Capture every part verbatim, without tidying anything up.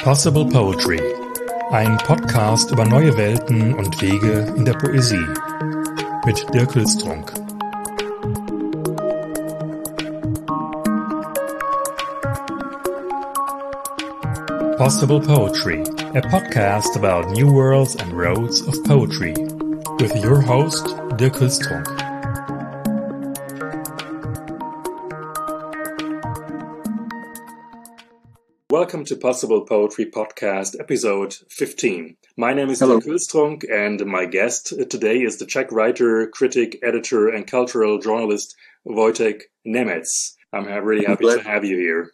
Possible Poetry, ein Podcast über neue Welten und Wege in der Poesie mit Dirk Hülstrunk. Possible Poetry, a podcast about new worlds and roads of poetry, with your host Dirk Hülstrunk. Welcome to Possible Poetry Podcast, episode fifteen. My name is Hello. Dirk Hülstrunk, and my guest today is the Czech writer, critic, editor, and cultural journalist Wojtek Nemec. I'm ha- really happy to have you here.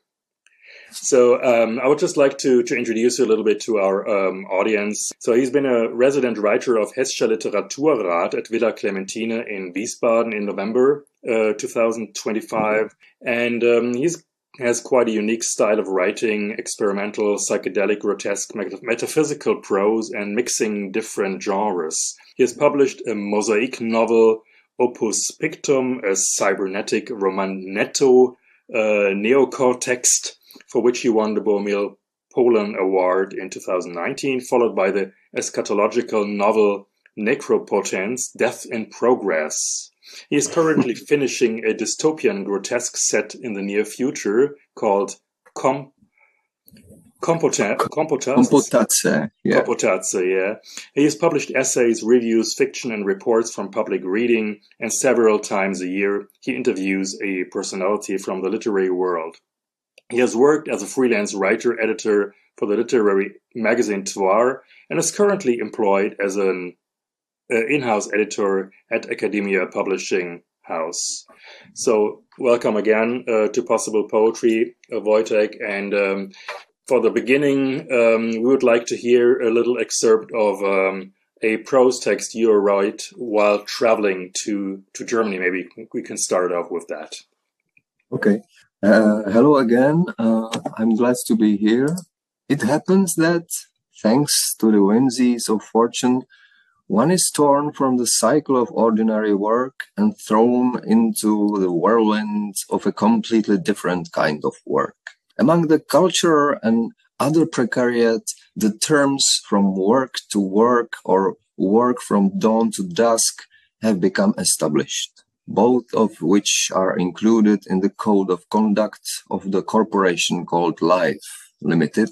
So um, I would just like to, to introduce you a little bit to our um, audience. So he's been a resident writer of Hessischer Literaturrat at Villa Clementina in Wiesbaden in November uh, twenty twenty-five, and um, he's has quite a unique style of writing, experimental, psychedelic, grotesque, met- metaphysical prose, and mixing different genres. He has published a mosaic novel, Opus Pictum, a cybernetic romanetto, uh, neocortext, for which he won the Bohmil Poland Award in two thousand nineteen, followed by the eschatological novel Necropotence, Death in Progress. He is currently finishing a dystopian grotesque set in the near future called Com- Compota- Compotaz? Compotazze, yeah. Compotazze, yeah. He has published essays, reviews, fiction, and reports from public reading, and several times a year he interviews a personality from the literary world. He has worked as a freelance writer, editor for the literary magazine Tvar, and is currently employed as an uh, in-house editor at Academia Publishing House. So, welcome again uh, to Possible Poetry, uh, Wojtek. And um, for the beginning, um, we would like to hear a little excerpt of um, a prose text you wrote while traveling to, to Germany. Maybe we can start off with that. Okay. Uh, hello again. Uh, I'm glad to be here. It happens that, thanks to the whimsies of fortune, one is torn from the cycle of ordinary work and thrown into the whirlwind of a completely different kind of work. Among the culture and other precariat, the terms from work to work or work from dawn to dusk have become established, both of which are included in the code of conduct of the corporation called Life Limited,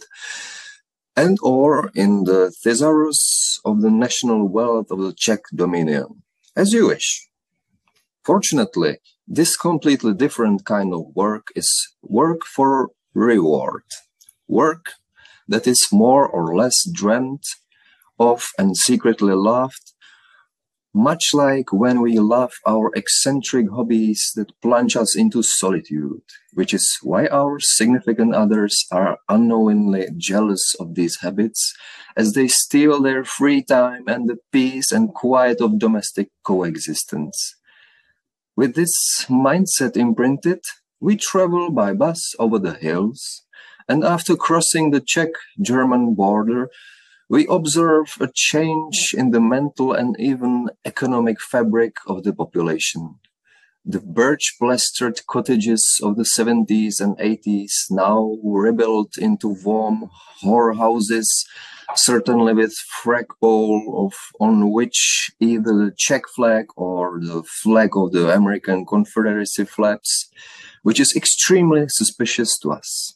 and or in the thesaurus of the national wealth of the Czech Dominion, as you wish. Fortunately, this completely different kind of work is work for reward, work that is more or less dreamt of and secretly loved, much like when we love our eccentric hobbies that plunge us into solitude, which is why our significant others are unknowingly jealous of these habits, as they steal their free time and the peace and quiet of domestic coexistence. With this mindset imprinted, we travel by bus over the hills, and after crossing the Czech-German border, we observe a change in the mental and even economic fabric of the population. The birch-plastered cottages of the seventies and eighties now rebuilt into warm whorehouses, certainly with flagpole of on which either the Czech flag or the flag of the American Confederacy flaps, which is extremely suspicious to us,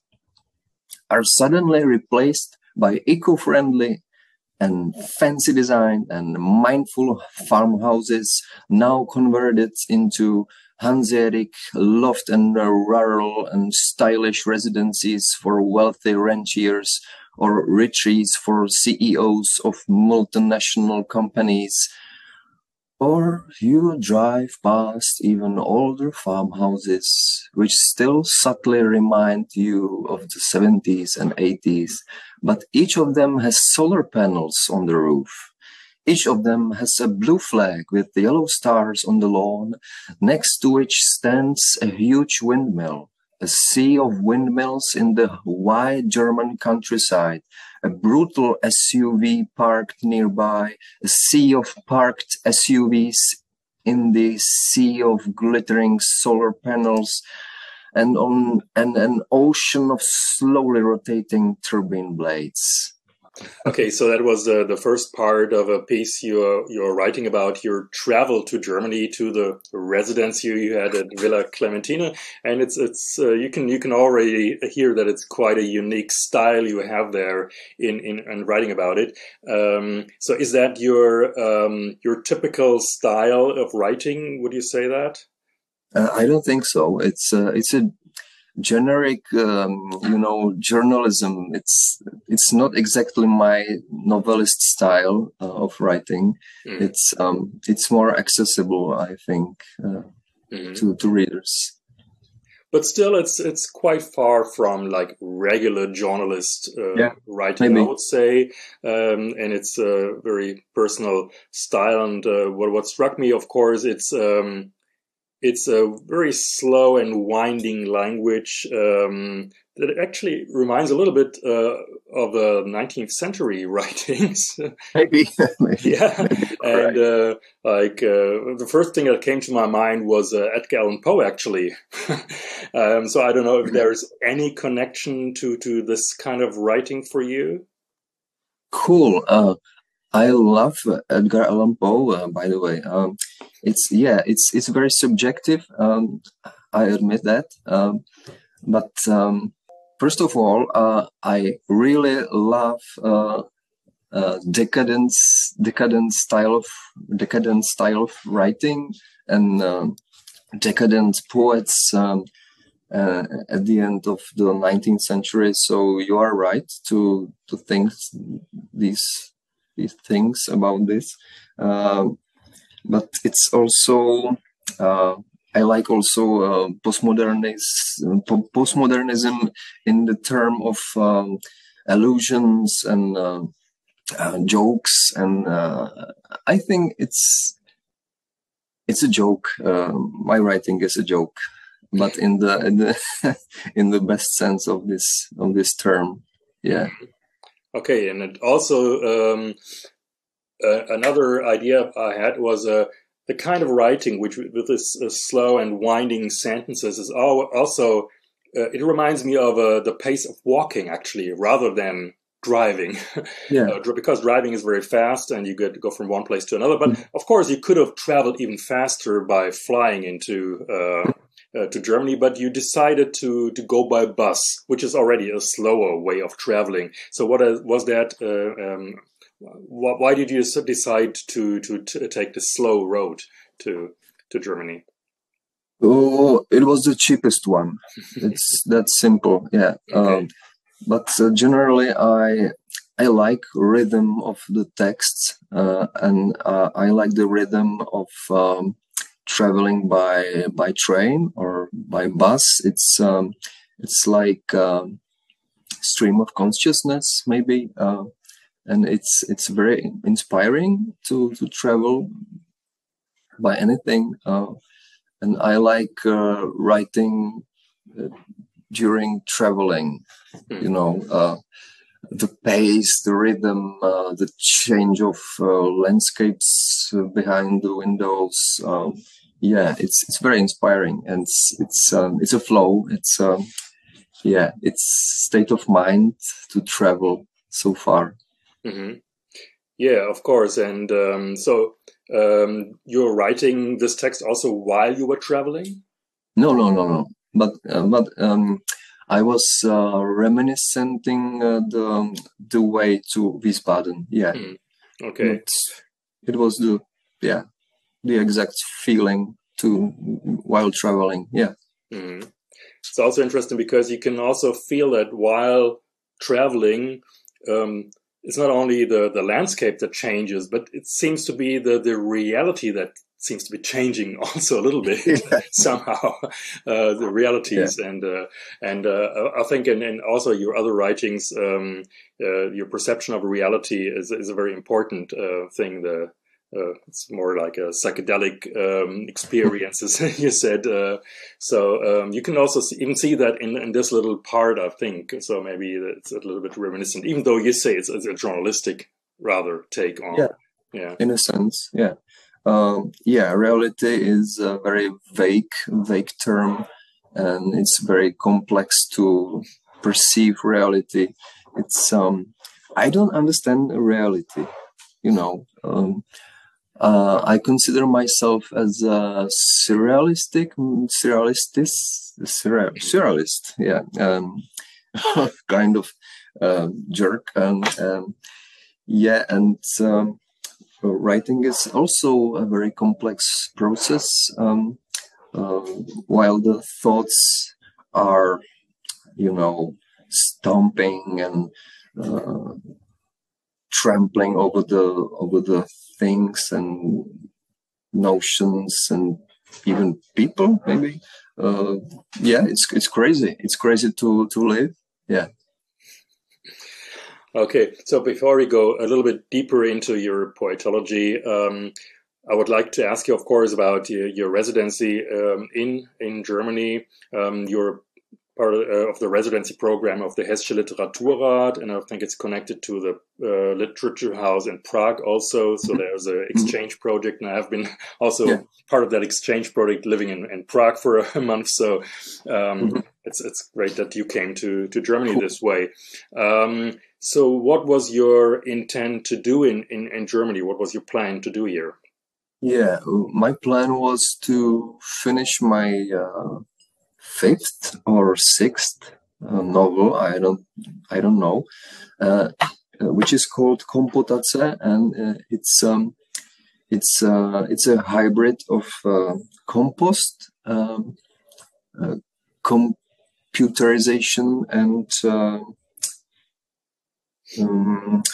are suddenly replaced by eco-friendly and fancy design and mindful farmhouses now converted into Hanseatic loft and rural and stylish residencies for wealthy ranchers or retreats for C E Os of multinational companies. Or you drive past even older farmhouses, which still subtly remind you of the seventies and eighties, but each of them has solar panels on the roof. Each of them has a blue flag with yellow stars on the lawn, next to which stands a huge windmill, a sea of windmills in the wide German countryside, a brutal S U V parked nearby, a sea of parked S U Vs in the sea of glittering solar panels, and on and an ocean of slowly rotating turbine blades. Okay, so that was uh, the first part of a piece you're you're writing about your travel to Germany, to the residence you, you had at Villa Clementina, and it's it's uh, you can you can already hear that it's quite a unique style you have there in in, in writing about it. Um, so is that your um, your typical style of writing? Would you say that? Uh, I don't think so. It's uh, it's a generic, um, you know, journalism. It's it's not exactly my novelist style uh, of writing. Mm. It's um, it's more accessible, I think, uh, mm-hmm. to to readers. But still, it's it's quite far from like regular journalist uh, yeah, writing, maybe. I would say, um, and it's a very personal style. And uh, what what struck me, of course, it's. Um, It's a very slow and winding language um, that actually reminds a little bit uh, of the nineteenth century writings. Maybe. Maybe. Yeah. Maybe and uh, like uh, the first thing that came to my mind was uh, Edgar Allan Poe, actually. um, so I don't know if there's any connection to, to this kind of writing for you. Cool. Uh, I love Edgar Allan Poe, uh, by the way. Um, it's yeah, it's it's very subjective. Um, I admit that. Um, but um, first of all, uh, I really love uh, uh, decadence, decadent style of decadent style of writing, and um, decadent poets um, uh, at the end of the nineteenth century. So you are right to to think these. these things about this, uh, but it's also uh, I like also uh, postmodernism, postmodernism in the term of um, allusions and uh, uh, jokes, and uh, I think it's it's a joke. Uh, my writing is a joke, but in the in the in the best sense of this of this term, yeah. Okay, and it also um, uh, another idea I had was uh, the kind of writing which, with this uh, slow and winding sentences, is also uh, it reminds me of uh, the pace of walking, actually, rather than driving. Yeah. uh, because driving is very fast, and you get to go from one place to another. But mm. of course, you could have traveled even faster by flying into. Uh, Uh, to Germany, but you decided to to go by bus, which is already a slower way of traveling. So, what uh, was that? Uh, um, wh why did you decide to to, to take the slow road to to Germany? Oh, it was the cheapest one. It's that simple, yeah. Okay. Um, but uh, generally, I I like rhythm of the texts, uh, and uh, I like the rhythm of. Um, traveling by by train or by bus. It's um, it's like um, stream of consciousness, maybe, uh, and it's it's very inspiring to to travel by anything. Uh, and I like uh, writing uh, during traveling. You know, uh, the pace, the rhythm, uh, the change of uh, landscapes uh, behind the windows. Um, yeah, it's it's very inspiring, and it's it's um, it's a flow. It's um, yeah, it's state of mind to travel so far. Mm-hmm. Yeah, of course. And um, so um, you're writing this text also while you were traveling? No, no, no, no. But uh, but. Um, I was uh, reminiscing uh, the the way to Wiesbaden. Yeah. Mm. Okay. It, it was the yeah the exact feeling to while traveling. Yeah. Mm. It's also interesting because you can also feel that while traveling, um, it's not only the the landscape that changes, but it seems to be the the reality that seems to be changing also a little bit yeah. somehow, uh, the realities. Yeah. And uh, and uh, I think in, in also your other writings, um, uh, your perception of reality is, is a very important uh, thing. The uh, It's more like a psychedelic um, experience, as you said. Uh, so um, you can also see, even see that in, in this little part, I think. So maybe it's a little bit reminiscent, even though you say it's, it's a journalistic rather take on. Yeah, yeah. In a sense, yeah. Um, yeah, reality is a very vague, vague term. and it's very complex to perceive reality. It's um, I don't understand reality, you know. Um, uh, I consider myself as a surrealistic, surrealistis, surreal, surrealist, yeah, um, kind of uh, jerk, and um, yeah, and um, writing is also a very complex process. Um, uh, while the thoughts are, you know, stomping and uh, trampling over the over the things and notions and even people, maybe. Uh, yeah, it's it's crazy. It's crazy to to live. Yeah. Okay, so before we go a little bit deeper into your poetology, um, I would like to ask you, of course, about your, your residency um, in in Germany. Um, you're part of, uh, of the residency program of the Hessische Literaturrat, and I think it's connected to the uh, Literature House in Prague also. So there's an exchange project, and I've been also yeah. part of that exchange project, living in, in Prague for a month. So um, mm-hmm. it's it's great that you came to to Germany this way. Um, so what was your intent to do in, in, in Germany? What was your plan to do here? Yeah, my plan was to finish my uh, fifth or sixth uh, novel. I don't, I don't know, uh, which is called Komputace, and uh, it's um, it's uh, it's a hybrid of uh, compost, um, uh, computerization, and uh, um,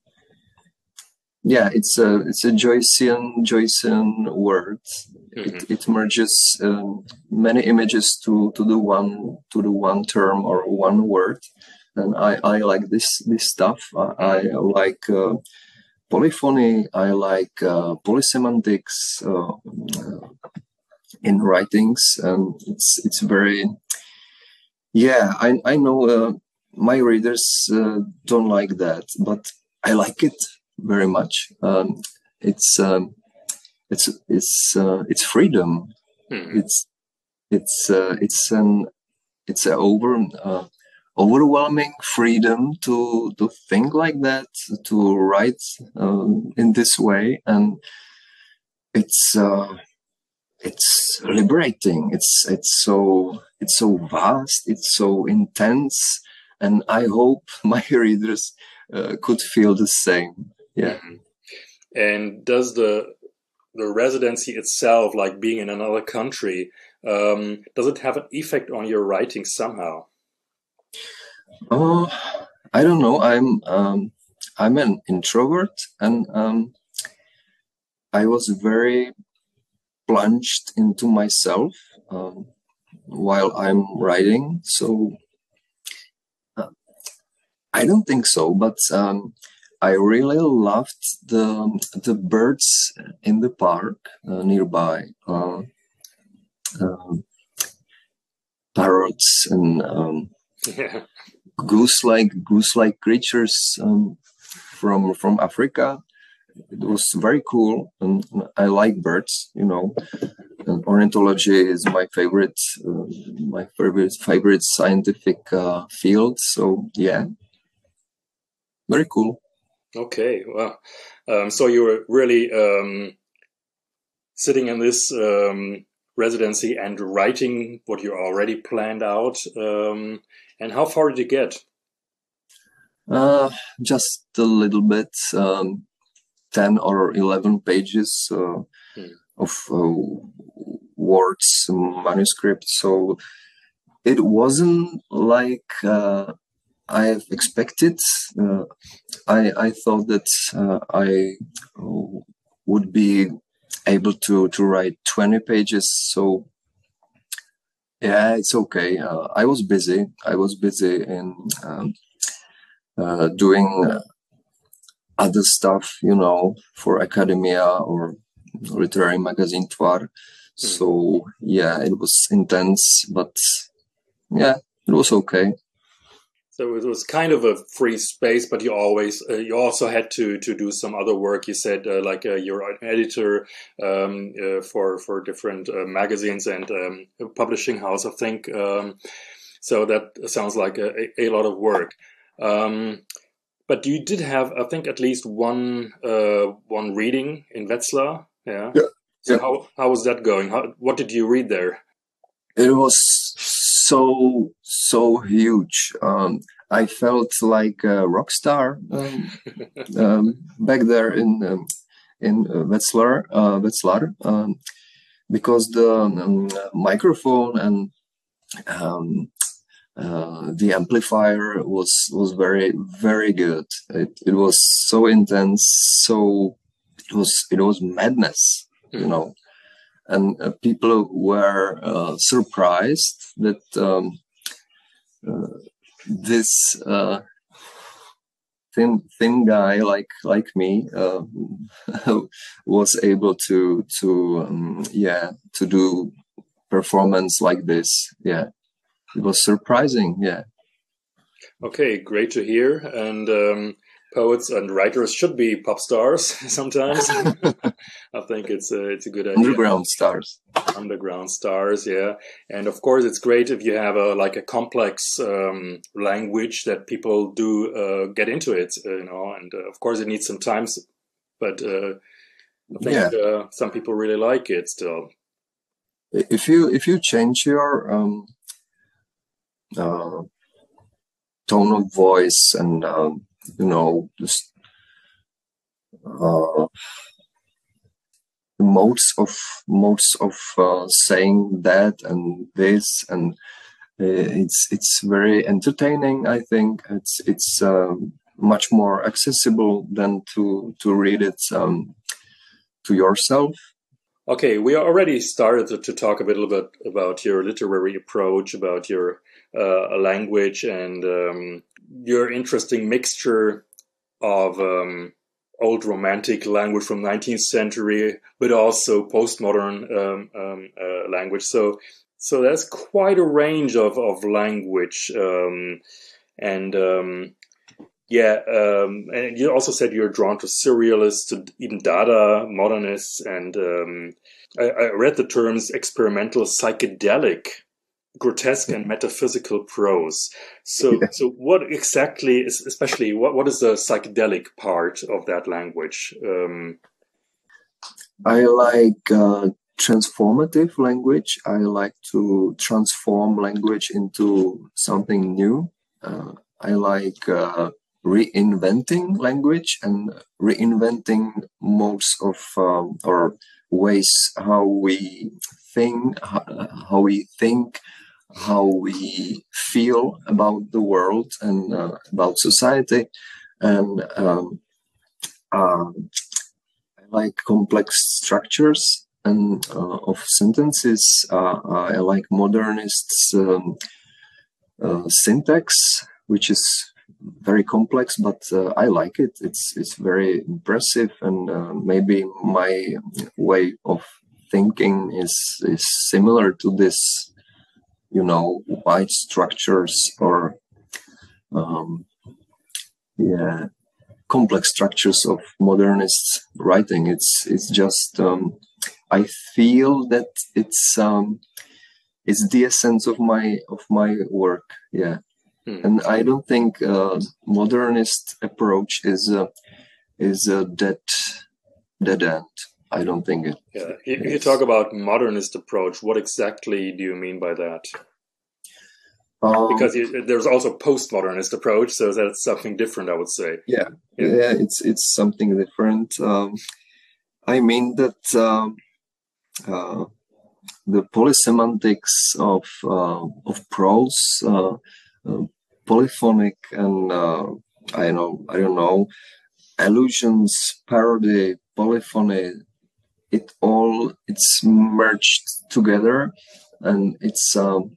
yeah, it's a it's a Joycean Joycean word. Mm-hmm. It it merges um, many images to, to the one to the one term or one word, and I, I like this this stuff. I, I like uh, polyphony. I like uh, polysemantics uh, in writings, and it's it's very yeah. I I know uh, my readers uh, don't like that, but I like it very much. Um, it's um, it's it's uh, it's freedom. Mm-hmm. It's it's uh, it's an it's an over uh, overwhelming freedom to to think like that, to write um, in this way, and it's uh, it's liberating. It's it's so it's so vast. It's so intense, and I hope my readers uh, could feel the same. Yeah. Mm-hmm. And does the the residency itself, like being in another country, um, does it have an effect on your writing somehow? Oh, uh, I don't know. I'm um, I'm an introvert, and um, I was very plunged into myself um, while I'm writing. So uh, I don't think so, but um, I really loved the the birds in the park uh, nearby, uh, uh, parrots and um, yeah. goose-like goose-like creatures um, from from Africa. It was very cool, and I like birds. You know, and ornithology is my favorite uh, my favorite favorite scientific uh, field. So yeah, very cool. Okay, well, um, so you were really um, sitting in this um, residency and writing what you already planned out. Um, and how far did you get? Uh, just a little bit, um, ten or eleven pages uh, hmm. of uh, words, manuscript. So it wasn't like uh, I've expected. Uh, I I thought that uh, I would be able to to write twenty pages. So yeah, it's okay. Uh, I was busy. I was busy in um, uh, doing uh, other stuff, you know, for academia or literary magazine Tvar. Mm. So yeah, it was intense, but yeah, it was okay. So it was kind of a free space, but you always uh, you also had to to do some other work. You said uh, like uh, you're an editor um, uh, for for different uh, magazines and um, a publishing house, I think. Um, so that sounds like a, a lot of work. Um, but you did have, I think, at least one uh, one reading in Wetzlar. Yeah. Yeah. So yeah. how how was that going? How, what did you read there? It was so so huge. Um, I felt like a rock star um, um, back there in um, in uh, Wetzlar, uh, Wetzlar, um, because the um, microphone and um, uh, the amplifier was was very very good. It it was so intense. So it was it was madness, you know. And uh, people were uh, surprised that um, uh, this uh, thin thin guy like like me uh, was able to to um, yeah to do performance like this. Yeah, it was surprising. Yeah. Okay, great to hear. And um, poets and writers should be pop stars sometimes. I think it's a, it's a good idea. Underground stars. Underground stars, yeah. And of course, it's great if you have a like a complex um, language that people do uh, get into it, uh, you know. And uh, of course, it needs some time, but uh, I think yeah. uh, some people really like it still. If you if you change your um, uh, tone of voice and um, you know, just uh, modes of modes of uh, saying that and this, and uh, it's it's very entertaining. I think it's it's um, much more accessible than to to read it um, to yourself. Okay, we already started to, to talk a little bit about your literary approach, about your uh, language, and um, your interesting mixture of um, old romantic language from nineteenth century, but also postmodern um, um, uh, language. So, so that's quite a range of of language, um, and um, yeah. Um, and you also said you're drawn to surrealists, to even Dada, modernists, and um, I, I read the terms experimental, psychedelic, grotesque, and metaphysical prose. So, yeah. so what exactly is, especially, what, what is the psychedelic part of that language? Um, I like uh, transformative language. I like to transform language into something new. Uh, I like uh, reinventing language and reinventing modes of um, or ways how we think, how, how we think, how we feel about the world and uh, about society. And um, uh, I like complex structures and uh, of sentences. Uh, I like modernists' um, uh, syntax, which is very complex, but uh, I like it. It's it's very impressive, and uh, maybe my way of thinking is is similar to this, you know, wide structures or um, yeah, complex structures of modernist writing. It's it's just um, I feel that it's um, it's the essence of my of my work. Yeah. And I don't think uh, modernist approach is a is a dead dead end. I don't think it. Yeah, if you talk about modernist approach, what exactly do you mean by that? Um, because you, there's also postmodernist approach, so that's something different, I would say. Yeah, yeah, yeah it's it's something different. Um, I mean that um, uh, the polysemantics of uh, of prose. Uh, uh, polyphonic and uh, I know I don't know allusions, parody, polyphony. It all it's merged together, and it's um,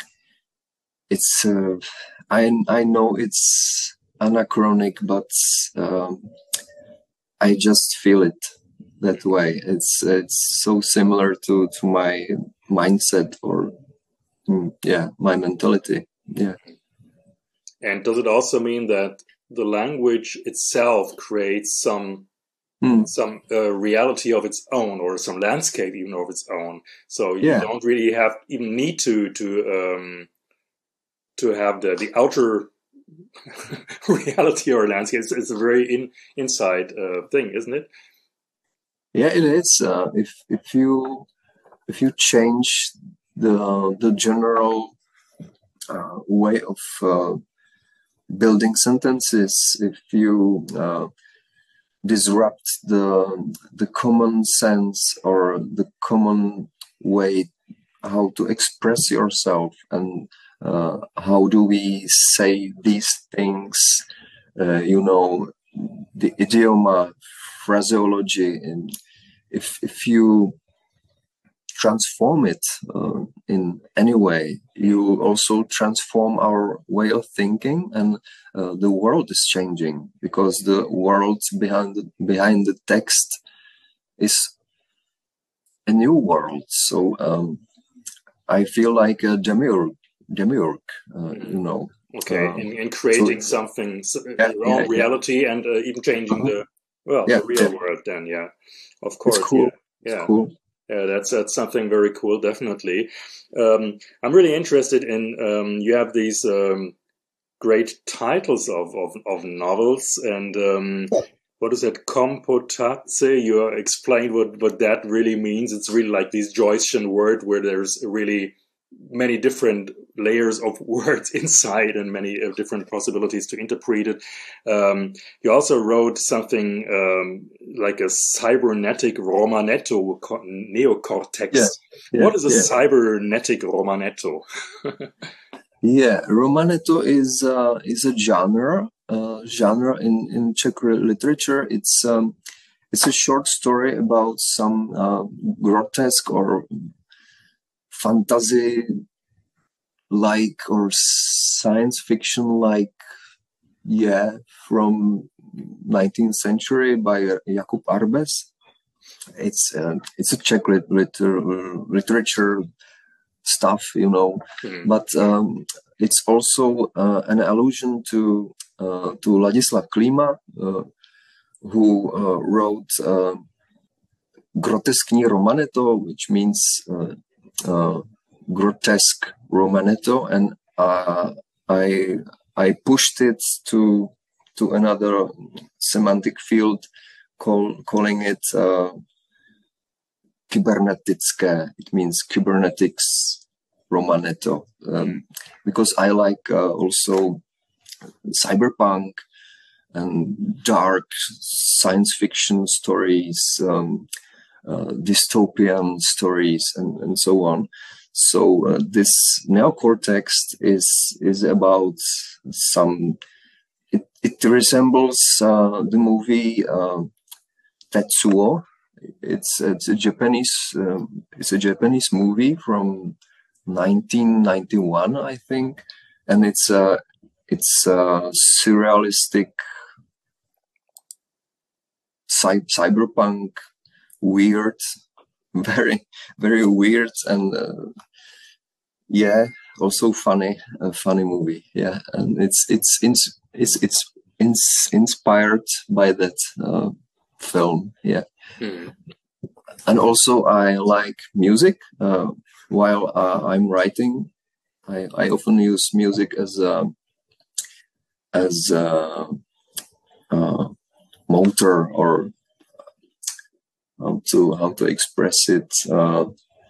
it's uh, I I know it's anachronic, but um, I just feel it that way. It's it's so similar to to my mindset or mm, yeah my mentality. Yeah. And does it also mean that the language itself creates some mm. some uh, reality of its own, or some landscape even of its own? So you yeah. don't really have even need to to um, to have the the outer reality or landscape. It's, it's a very in, inside uh, thing, isn't it? Yeah, it is. Uh, if if you if you change the the general uh, way of uh, building sentences, if you uh, disrupt the the common sense or the common way how to express yourself, and uh, how do we say these things, uh, you know, the idiom, phraseology, and if if you transform it uh, in any way, you also transform our way of thinking, and uh, the world is changing, because the world behind the, behind the text is a new world. So um, I feel like a demiurge, demiurge, uh, you know. Okay, uh, in, in creating so, something, yeah, your own yeah, reality, yeah. and uh, even changing uh-huh. the well, yeah, the real yeah. world. Then, yeah, of course, it's cool. yeah, yeah. It's cool. Yeah, that's that's something very cool, definitely. Um, I'm really interested in. Um, you have these um, great titles of, of, of novels, and um, what is it? Compotace. You explained what, what that really means. It's really like this Joycean word where there's really many different layers of words inside and many uh, different possibilities to interpret it. Um, you also wrote something um, like a cybernetic romanetto neocortex. Yeah, yeah, what is a yeah. cybernetic romanetto? Yeah, romanetto is uh, is a genre uh, genre in, in Czech literature. It's um, it's a short story about some uh, grotesque or fantasy like or science fiction like, yeah, from nineteenth century by Jakub Arbes. It's uh, it's a Czech lit- liter- literature stuff, you know, mm. but um, it's also uh, an allusion to uh, to Ladislav Klima, uh, who uh, wrote uh, Groteskní romanetto, which means uh, uh, grotesque romanetto, and uh, I I pushed it to to another semantic field, call, calling it uh, kybernetické. It means kybernetics romanetto, um, because I like uh, also cyberpunk and dark science fiction stories, um, uh, dystopian stories, and, and so on. So uh, this neocortex is is about some. It, it resembles uh, the movie uh, Tetsuo. It's it's a Japanese um, it's a Japanese movie from nineteen ninety-one, I think, and it's a it's a surrealistic cy- cyberpunk, weird, very very weird, and uh, yeah, also funny, a funny movie. Yeah, and it's it's it's it's it's, it's inspired by that uh, film. Yeah. Hmm. And also I like music. Uh, while uh, I'm writing, I, I often use music as a as a, a motor, or how to how to express it, uh,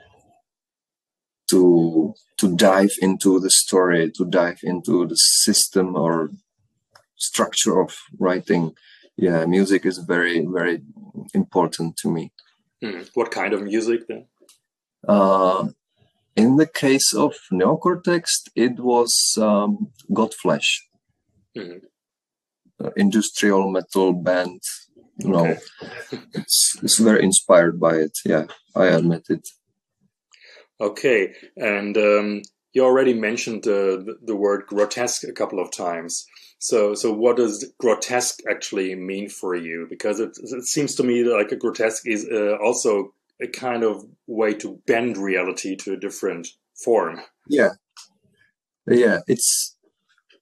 to to dive into the story, to dive into the system or structure of writing. Yeah, music is very very important to me. Hmm. What kind of music then? Uh, in the case of Neocortex, it was um, Godflesh, mm-hmm. uh, industrial metal band. You know, okay. it's, it's very inspired by it. Yeah, I admit it. Okay, and um, you already mentioned uh, the, the word grotesque a couple of times. So, so what does grotesque actually mean for you? Because it, it seems to me like a grotesque is uh, also a kind of way to bend reality to a different form. Yeah, yeah. It's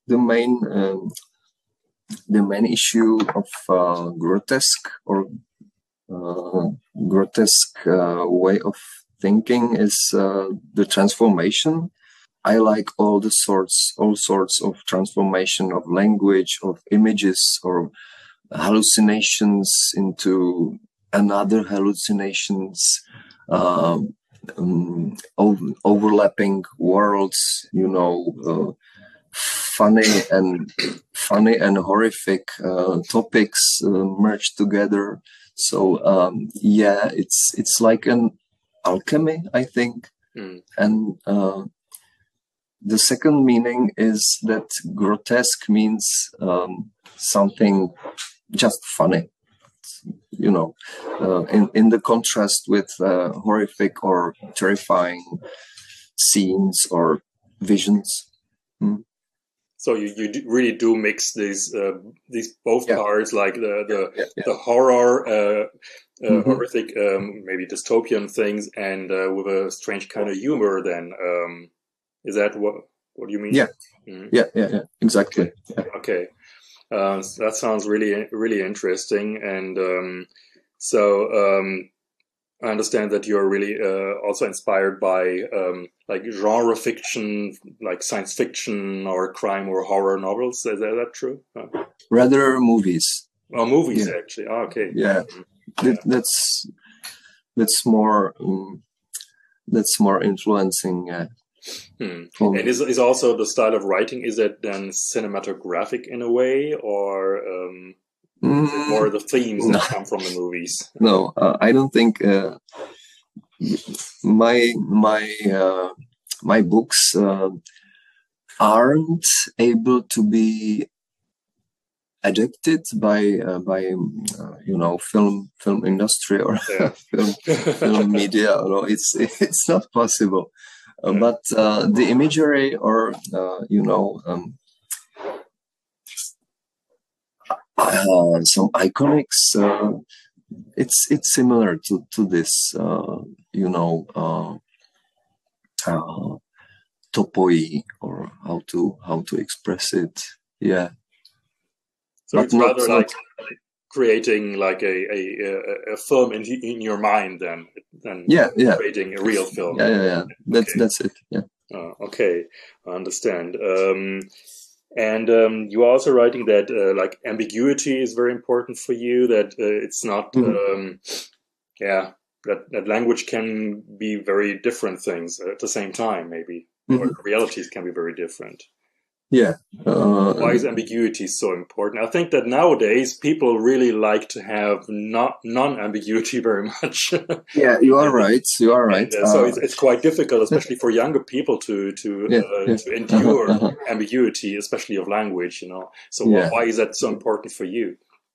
the main um, the main issue of uh, grotesque or uh, grotesque uh, way of thinking is uh, the transformation. I like all the sorts, all sorts of transformation of language, of images, or hallucinations into another hallucinations, uh, um, over, overlapping worlds. You know, uh, funny and funny and horrific uh, topics uh, merged together. So um, yeah, it's it's like an alchemy, I think, mm. and. Uh, The second meaning is that grotesque means um, something just funny, you know, uh, in, in the contrast with uh, horrific or terrifying scenes or visions. Mm. So you, you do really do mix these uh, these both Yeah. parts, like the the, yeah, yeah. the horror, uh, uh, Mm-hmm. horrific, um, maybe dystopian things, and uh, with a strange kind of humor. Then um, is that what what do you mean? Yeah, mm-hmm. yeah, yeah, yeah, exactly. Okay, Yeah. okay. Uh, so that sounds really really interesting, and um, so. Um, I understand that you're really uh, also inspired by um, like genre fiction, like science fiction or crime or horror novels. Is that, that true? Uh, Rather movies. oh, movies Yeah. actually. Oh, okay. Yeah, Yeah. that's that's more um, that's more influencing. Yeah. Hmm. for And me. is is also the style of writing, is it then cinematographic in a way, or um, is it more Mm, the themes no, that come from the movies? no, uh, I don't think uh, my my uh, my books uh, aren't able to be adapted by uh, by uh, you know film film industry or Yeah. film film media. No, it's it's not possible. Uh, Yeah. but uh, the imagery or uh, you know um, uh, some iconics. Uh, it's it's similar to to this. Uh, you know. Uh, uh, topoi or how to how to express it. Yeah. So But it's not, rather not like creating like a a, a, a film in in your mind than than yeah yeah creating a real film. yeah yeah, yeah. That's Okay. that's it. Yeah. Oh, okay, I understand. Um, and um, you are also writing that uh, like ambiguity is very important for you. That uh, it's not, Mhm. um, yeah, that that language can be very different things at the same time, maybe, or Mhm. realities can be very different. Yeah. Uh, Why is ambiguity so important? I think that nowadays people really like to have not non-ambiguity very much. yeah, you are And right. You are right. And uh, so Uh, it's, it's quite difficult, especially for younger people, to to yeah, uh, yeah. to Uh-huh, endure uh-huh. ambiguity, especially of language. You know, so wh- Yeah. why is that so important for you?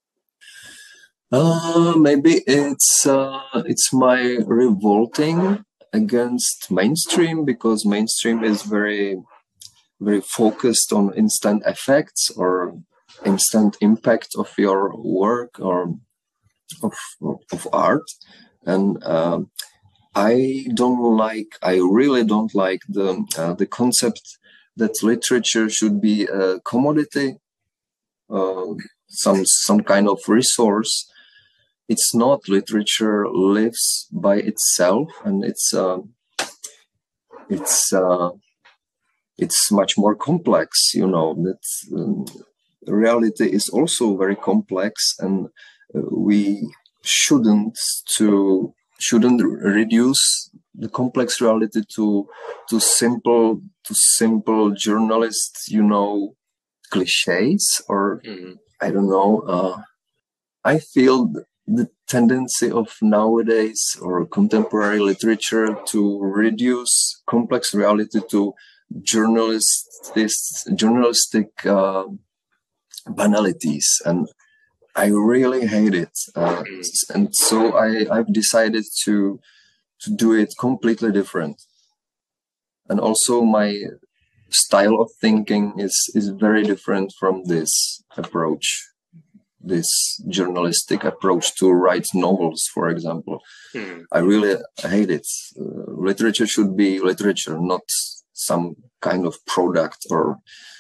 Uh, maybe it's uh, it's my revolting against mainstream because mainstream is very very focused on instant effects or instant impact of your work or of of art, and um, I don't like. I really don't like the uh, the concept that literature should be a commodity, uh, some some kind of resource. It's not. Literature lives by itself, and it's uh, it's uh, it's much more complex. You know that um, reality is also very complex, and uh, we shouldn't to shouldn't reduce the complex reality to to simple to simple journalist, you know, cliches or Mm-hmm. I don't know. Uh, I feel the tendency of nowadays or contemporary literature to reduce complex reality to journalistic journalistic uh, banalities, and I really hate it. Uh, and so I, I've decided to to do it completely different. And also my style of thinking is is very different from this approach. This journalistic approach to write novels, for example. Mm-hmm. I really hate it. Uh, literature should be literature, not some kind of product or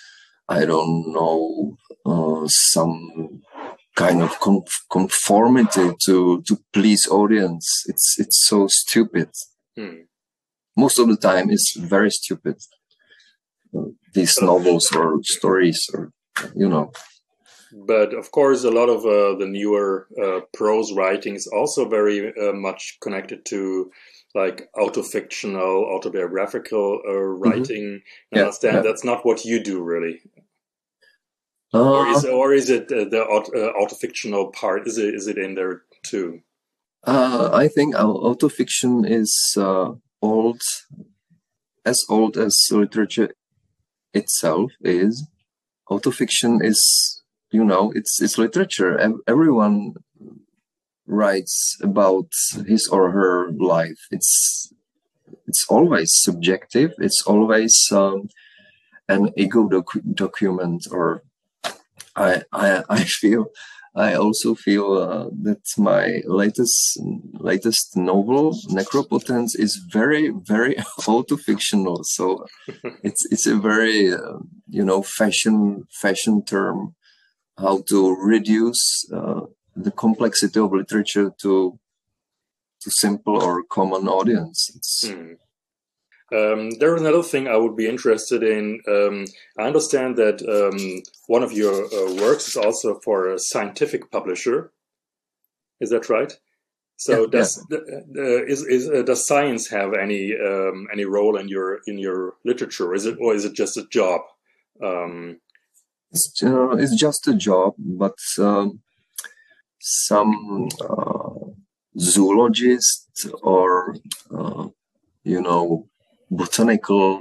I don't know, uh, some kind of conf- conformity to to please audience. It's it's so stupid. Hmm. Most of the time, it's very stupid. Uh, these novels or stories, or you know. But of course, a lot of uh, the newer uh, prose writing is also very uh, much connected to like autofictional, autobiographical uh, writing. Mm-hmm. I yeah, understand yeah. That's not what you do, really. Uh, or is or is it uh, the uh, autofictional part? Is it is it in there too? Uh, I think autofiction is uh, old, as old as literature itself is. Autofiction is, you know, it's it's literature. Everyone writes about his or her life. It's it's always subjective. It's always um, an ego doc- document. Or I I I feel I also feel uh, that my latest latest novel, Necropotence, is very very autofictional. So it's it's a very uh, you know fashion fashion term, how to reduce uh, the complexity of literature to to simple or common audience. Hmm. Um, there's another thing I would be interested in. Um, I understand that um, one of your uh, works is also for a scientific publisher. Is that right? So yeah, does yeah. Uh, is, is uh, does science have any um, any role in your in your literature? Is it or is it just a job? Um, it's uh, it's just a job, but um, some uh, zoologists or uh, you know botanical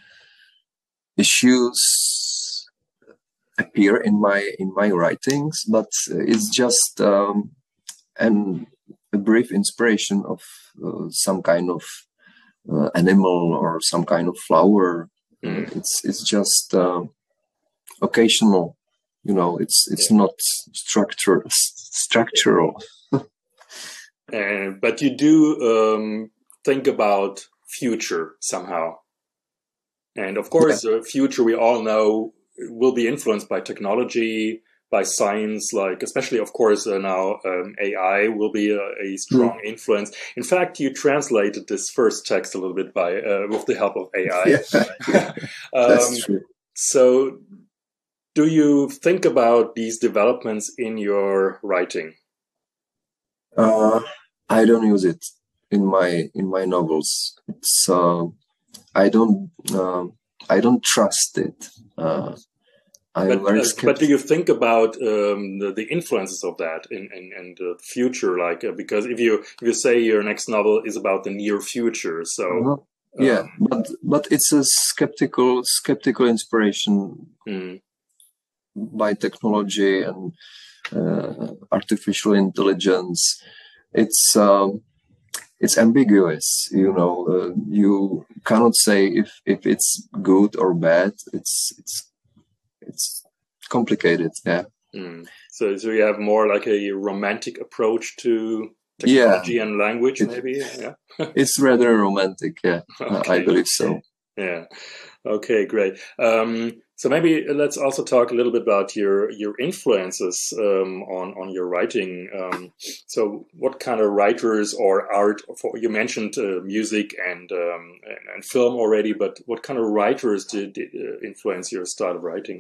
issues appear in my in my writings, but it's just um, an a brief inspiration of uh, some kind of uh, animal or some kind of flower. Mm. Uh, it's it's just uh, occasional, you know. It's it's yeah. not structure structural. uh, but you do um, think about future somehow, and of course, the yeah. uh, future we all know will be influenced by technology, by science, like especially, of course, uh, now um, A I will be a, a strong mm. influence. In fact, you translated this first text a little bit by uh, with the help of A I. Yeah, yeah. um, That's true. So, do you think about these developments in your writing? Uh, I don't use it in my in my novels. It's uh, I don't uh, I don't trust it. Uh, But, uh, but do you think about um, the, the influences of that in, in, in the future? Like, uh, because if you if you say your next novel is about the near future, so uh-huh. yeah, um, but but it's a skeptical skeptical inspiration hmm. by technology and uh, artificial intelligence. It's um, it's ambiguous, you know. Uh, you cannot say if if it's good or bad. It's it's It's complicated, yeah. Mm. So, so you have more like a romantic approach to technology yeah. and language, it, maybe. Yeah, it's rather romantic. Yeah, okay. I believe so. Yeah. Okay, great. Um, so maybe let's also talk a little bit about your your influences um, on on your writing. Um, so, what kind of writers or art? For, you mentioned uh, music and, um, and and film already, but what kind of writers did, did uh, influence your style of writing?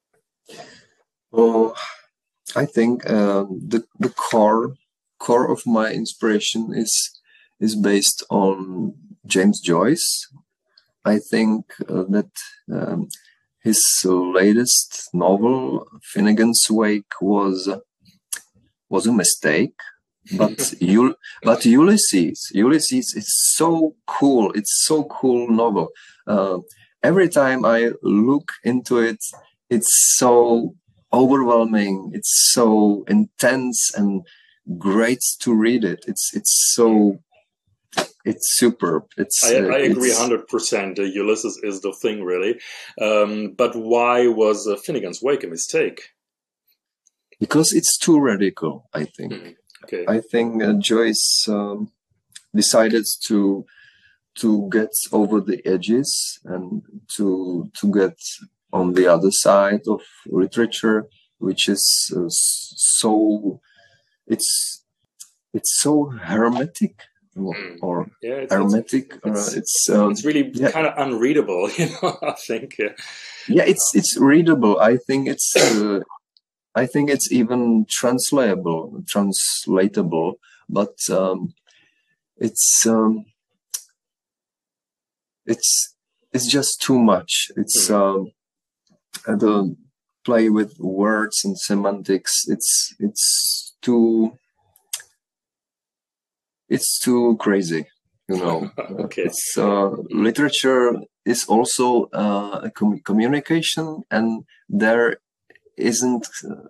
Well, I think um, the the core core of my inspiration is is based on James Joyce. I think uh, that um, his latest novel, Finnegan's Wake, was was a mistake. But you, but Ulysses, Ulysses is so cool. It's so cool novel. Uh, every time I look into it, it's so overwhelming. It's so intense and great to read it. It's it's so it's superb. It's I, I uh, agree one hundred percent. Uh, Ulysses is the thing, really. Um, but why was uh, Finnegan's Wake a mistake? Because it's too radical, I think. Mm-hmm. Okay. I think uh, Joyce um, decided to to get over the edges and to to get on the other side of literature, which is uh, so it's it's so hermetic or, Mm. or Yeah, it's, hermetic. it's, it's, uh, it's, um, it's really yeah. kind of unreadable, you know. I think. Yeah. yeah, it's it's readable. I think it's uh, I think it's even translatable, translatable, but um, it's um, it's it's just too much. It's Mm. um, the play with words and semantics. It's it's too it's too crazy, you know. Okay. It's uh, literature is also uh, a com- communication, and there isn't uh,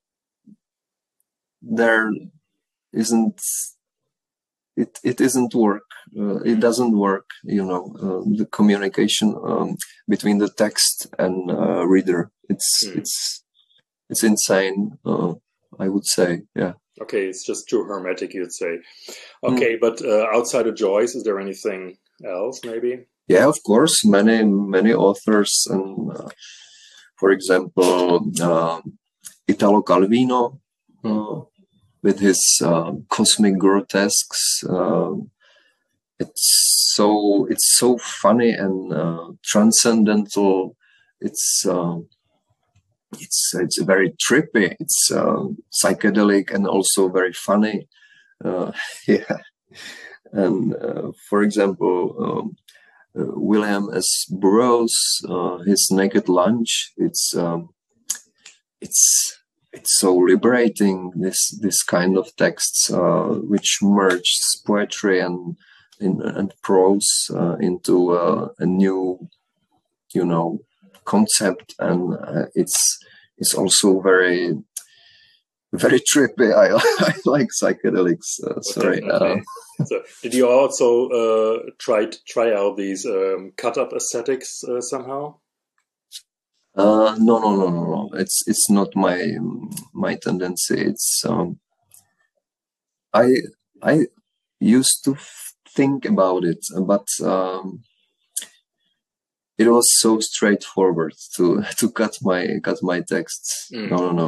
there isn't it it isn't work. Uh, it doesn't work, you know. Uh, the communication um, between the text and uh, reader. It's Mm. it's it's insane. Uh, I would say, yeah. Okay, it's just too hermetic, you'd say. Mm. Okay, but uh, outside of Joyce, is there anything else, maybe? Yeah, of course, many many authors, and uh, for example, uh, Italo Calvino, uh, with his uh, cosmic grotesques. Uh, it's so it's so funny and uh, transcendental. It's uh, it's it's very trippy. It's uh, psychedelic and also very funny. Uh, yeah, and uh, for example. Um, Uh, William S. Burroughs, uh, his Naked Lunch. It's um, it's it's so liberating. This this kind of texts uh, which merge poetry and in, and prose uh, into uh, a new, you know, concept, and uh, it's it's also very very trippy. I I like psychedelics. Uh, sorry. Definitely. Uh, So, did you also uh, try to try out these um, cut-up aesthetics uh, somehow? Uh, no, no, no, no, no. It's it's not my my tendency. It's um, I I used to f- think about it, but um, it was so straightforward to to cut my cut my texts. Mm. No, no, no.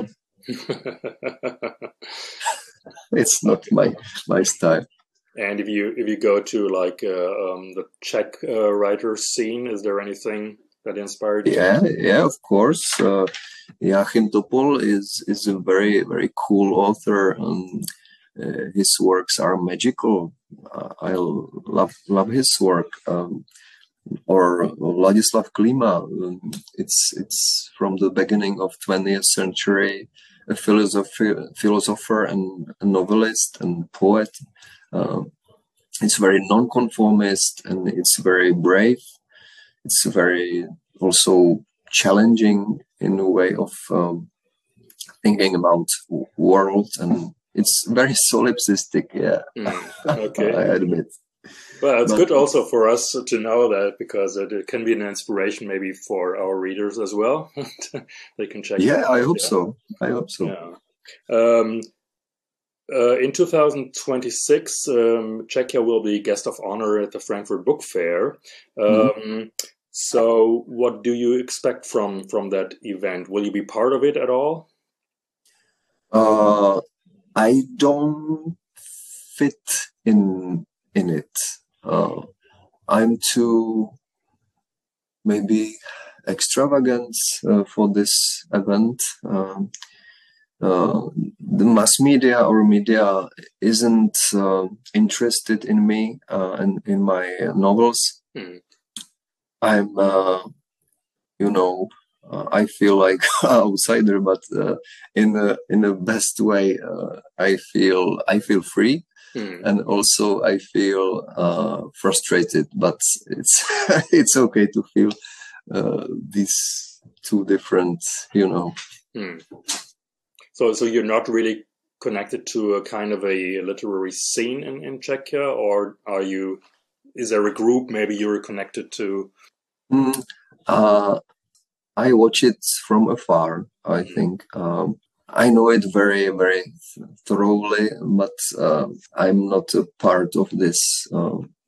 It's not my my style. And if you if you go to like uh, um, the Czech uh, writer scene, is there anything that inspired you? Yeah, yeah, of course. Uh, Joachim Topol is is a very very cool author, and uh, his works are magical. Uh, I love love his work. Um, or Ladislav Klima. Um, it's it's from the beginning of twentieth century, a philosopher, philosopher and a novelist and poet. Um, it's very non-conformist, and it's very brave. It's very also challenging in a way of um, thinking about world, and it's very solipsistic. Yeah, Mm. Okay. I admit. Well, it's But good also for us to know that, because it, it can be an inspiration maybe for our readers as well. They can check. yeah, that out. I hope Yeah. so. I hope so. Yeah. Um, uh, in two thousand twenty-six, um, Czechia will be guest of honor at the Frankfurt Book Fair. Um, mm-hmm. So, what do you expect from from that event? Will you be part of it at all? Uh, I don't fit in in it. Uh, I'm too maybe extravagant uh, for this event. Um, uh, the mass media or media isn't uh, interested in me uh, and in my novels. Hmm. I'm, uh, you know, uh, I feel like outsider, but uh, in a in the best way. Uh, I feel I feel free. Mm. And also I feel uh, frustrated, but it's it's okay to feel uh, these two different, you know. Mm. So, so you're not really connected to a kind of a literary scene in, in Czechia, or are you? Is there a group maybe you're connected to? Mm, uh, I watch it from afar. I mm. think. Um, I know it very, very thoroughly, but uh, I'm not a part of this uh,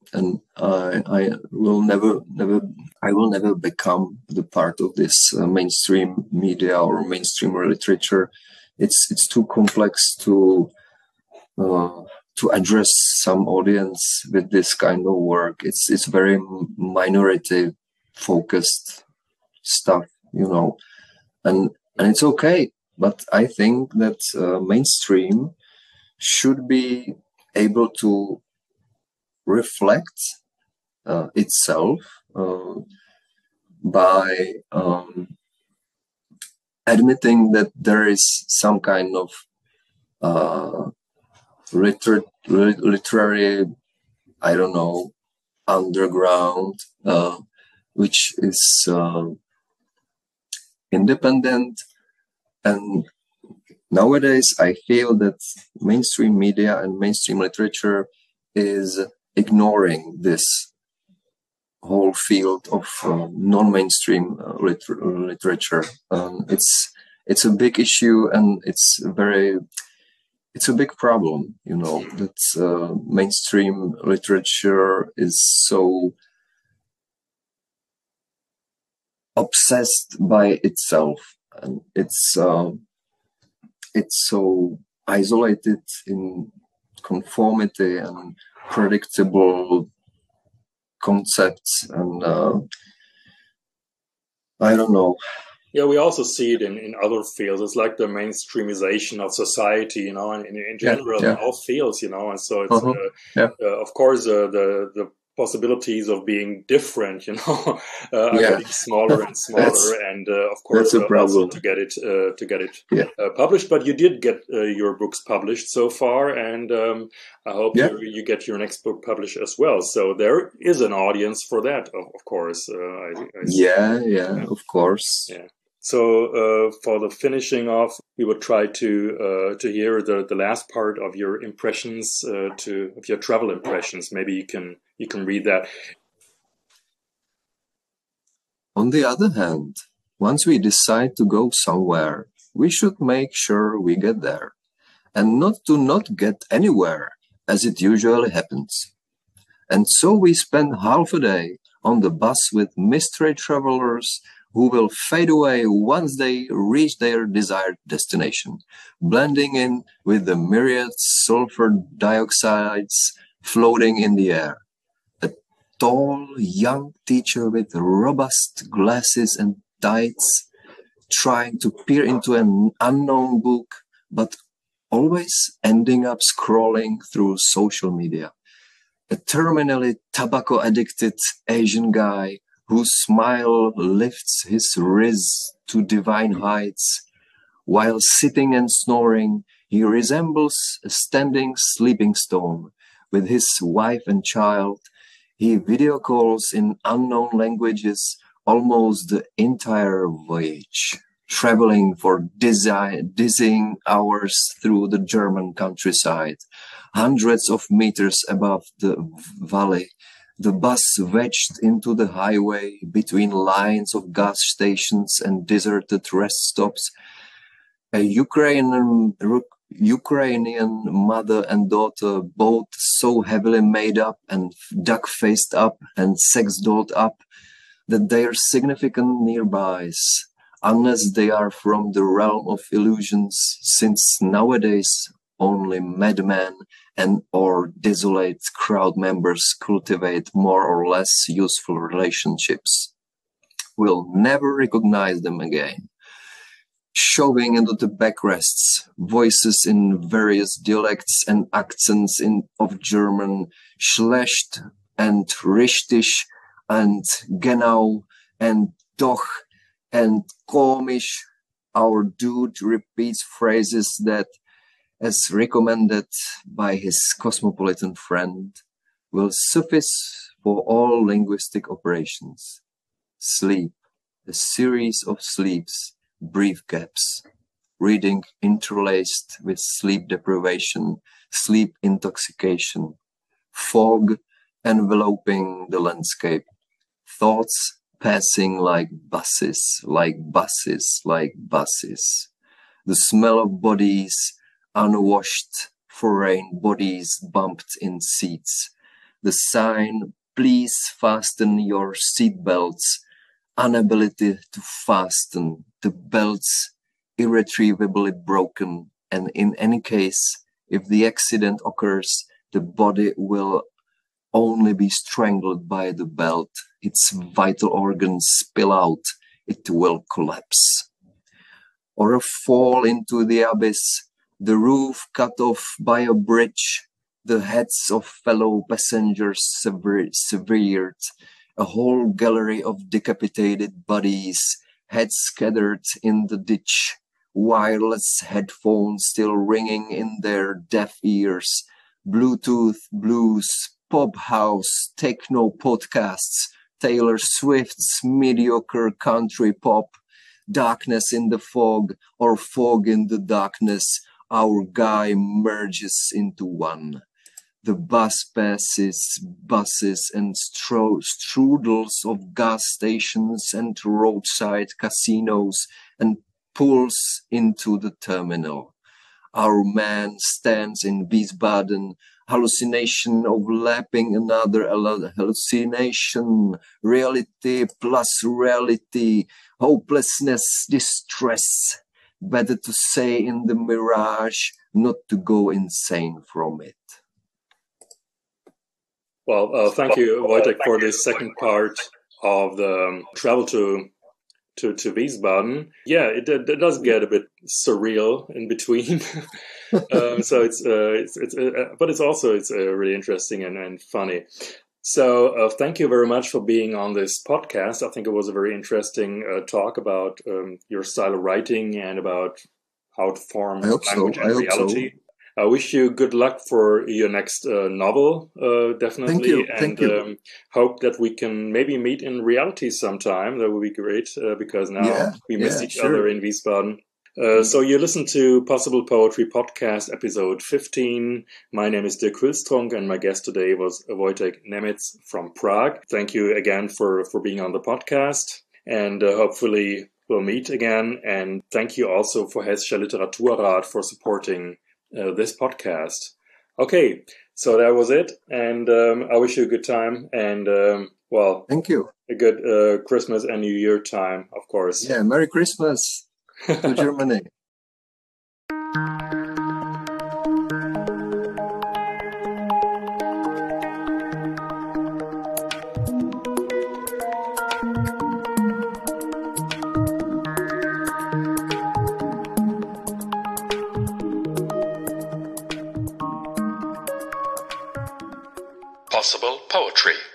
and I, I will never, never, I will never become the part of this uh, mainstream media or mainstream literature. It's it's too complex to uh, to address some audience with this kind of work. It's it's very minority focused stuff, you know, and and it's okay. But I think that uh, mainstream should be able to reflect uh, itself uh, by um, admitting that there is some kind of uh, liter- literary, I don't know, underground, uh, which is uh, independent. And nowadays, I feel that mainstream media and mainstream literature is ignoring this whole field of uh, non-mainstream uh, liter- literature. Um, it's it's a big issue, and it's very it's a big problem. You know that uh, mainstream literature is so obsessed by itself, and it's uh, it's so isolated in conformity and predictable concepts, and uh, I don't know. Yeah, we also see it in, in other fields. It's like the mainstreamization of society, you know, in, in general, yeah, yeah. in all fields, you know. And so it's, uh-huh. uh, yeah. uh, of course, uh, the the possibilities of being different, you know, uh, are yeah. getting smaller and smaller, and uh, of course, uh, also to get it uh, to get it yeah. uh, published. But you did get uh, your books published so far, and um, I hope yeah. you, you get your next book published as well. So there is an audience for that, of, of course. Uh, I, I yeah, yeah, yeah, of course. Yeah. So uh, for the finishing off, we would try to uh, to hear the, the last part of your impressions, uh, to of your travel impressions. Maybe you can you can read that. On the other hand, once we decide to go somewhere, we should make sure we get there, and not to not get anywhere, as it usually happens. And so we spend half a day on the bus with mystery travelers who will fade away once they reach their desired destination, blending in with the myriad sulfur dioxides floating in the air. A tall, young teacher with robust glasses and tights, trying to peer into an unknown book, but always ending up scrolling through social media. A terminally tobacco-addicted Asian guy whose smile lifts his riz to divine heights. While sitting and snoring, he resembles a standing sleeping stone. With his wife and child, he video calls in unknown languages almost the entire voyage, traveling for dizzy, dizzying hours through the German countryside, hundreds of meters above the valley. The bus wedged into the highway between lines of gas stations and deserted rest stops. A Ukrainian, Ukrainian mother and daughter, both so heavily made up and duck-faced up and sex-dolled up that they are significant nearbys, unless they are from the realm of illusions, since nowadays only madmen and or desolate crowd members cultivate more or less useful relationships. We'll never recognize them again. Shoving into the backrests, voices in various dialects and accents in, of German, schlecht and richtig and genau and doch and komisch. Our dude repeats phrases that, as recommended by his cosmopolitan friend, will suffice for all linguistic operations. Sleep, a series of sleeps, brief gaps, reading interlaced with sleep deprivation, sleep intoxication, fog enveloping the landscape, thoughts passing like buses, like buses, like buses, the smell of bodies, unwashed foreign bodies bumped in seats, the sign, please fasten your seatbelts, inability to fasten, the belts irretrievably broken, and in any case, if the accident occurs, the body will only be strangled by the belt, its vital organs spill out, it will collapse. Or a fall into the abyss, the roof cut off by a bridge, the heads of fellow passengers severed, a whole gallery of decapitated bodies, heads scattered in the ditch, wireless headphones still ringing in their deaf ears, Bluetooth blues, pop house, techno podcasts, Taylor Swift's mediocre country pop, darkness in the fog or fog in the darkness, our guy merges into one. The bus passes buses and stro- strudels of gas stations and roadside casinos and pulls into the terminal. Our man stands in Wiesbaden, hallucination overlapping another hallucination, reality plus reality, hopelessness, distress. Better to say in the mirage, not to go insane from it. Well, uh, thank you, Wojtek, for this second part of the um, travel to to to Wiesbaden. Yeah, it, it does get a bit surreal in between. um, so it's uh, it's it's, uh, but it's also it's uh, really interesting and, and funny. So uh, thank you very much for being on this podcast. I think it was a very interesting uh, talk about um, your style of writing and about how to form language so. and reality. So. I wish you good luck for your next uh, novel, uh, definitely. Thank you. And Thank you. Um, hope that we can maybe meet in reality sometime. That would be great uh, because now yeah, we missed yeah, each sure. other in Wiesbaden. Uh, so you listen to Possible Poetry Podcast, episode fifteen. My name is Dirk Hulstrunk, and my guest today was Wojtek Nemetz from Prague. Thank you again for, for being on the podcast, and uh, hopefully we'll meet again. And thank you also for Hessischer Literaturrat for supporting uh, this podcast. Okay, so that was it, and um, I wish you a good time, and um, well, thank you. A good uh, Christmas and New Year time, of course. Yeah, Merry Christmas. To Germany. Possible Poetry.